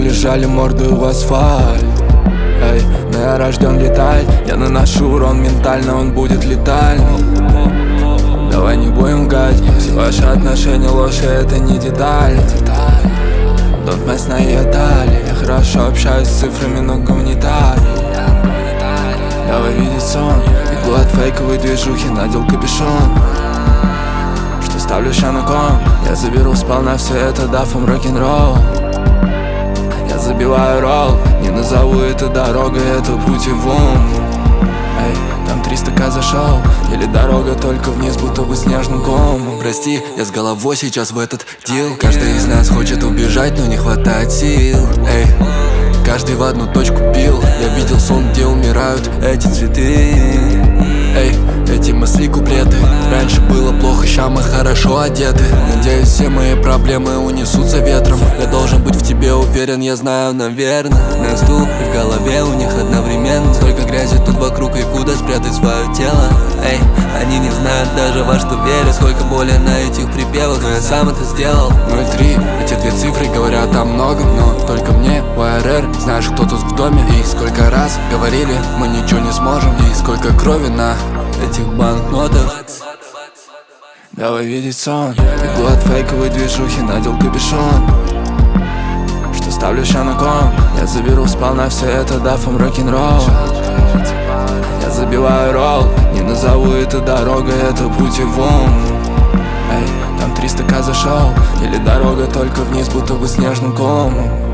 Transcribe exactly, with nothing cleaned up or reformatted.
лежали мордой в асфальт. Эй, но я рожден летать, я наношу урон ментально, он будет летальный. Давай не будем лгать, все ваши отношения ложь, и это не деталь. Don't mess на ее талии. Я хорошо общаюсь с цифрами, но гуманитарий. Давай видеть сон, иглу от фейковой движухи надел капюшон. Что ставлю ща на кон, я заберу сполна все это, дав им рок-н-ролл. Я забиваю ролл, не назову это дорогой, это путевым. Эй, там триста ка зашел, или дорога только вниз, будто бы снежным комом. Прости, я с головой сейчас в этот дел. Каждый из нас хочет убежать, но не хватает сил. Эй, каждый в одну точку бил. Я видел сон, где умирают эти цветы. Эй, эти мысли, куплеты. Раньше было плохо, ща мы хорошо одеты. Надеюсь, все мои проблемы унесутся ветром. Я должен быть в тебе уверен, я знаю, наверное. На стул и в голове у них одновременно. Столько грязи тут вокруг, и куда спрятать свое тело. Эй, они не знают даже во что верят. Сколько боли на этих припевах, но я сам это сделал. Ноль три, эти две цифры говорят о многом, но только мне, в а эр эр, знаешь, кто тут в доме. И сколько раз говорили, мы ничего не сможем. И сколько крови на этих банкнотах. Давай видеть сон, иглу от фейковой движухи надел капюшон. Что ставлю ща на кон, я заберу сполна все это, дав им рок-н-ролл. Я забиваю ролл, не назову это дорогой, это путевым. Эй, там триста ка зашел, или дорога только вниз, будто бы снежным комом.